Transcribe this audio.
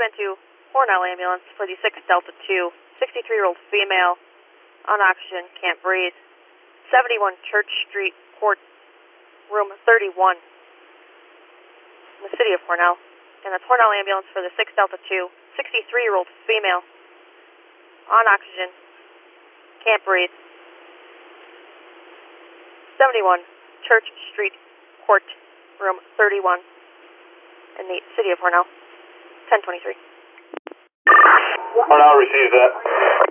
10-2 Hornell ambulance for the 6 Delta 2, 63-year-old female, on oxygen, can't breathe. 71 Church Street, Court, room 31, in the city of Hornell. And that's Hornell ambulance for the 6 Delta 2, 63-year-old female, on oxygen, can't breathe. 71 Church Street, Court, room 31, in the city of Hornell. 1023. Hornell receives that.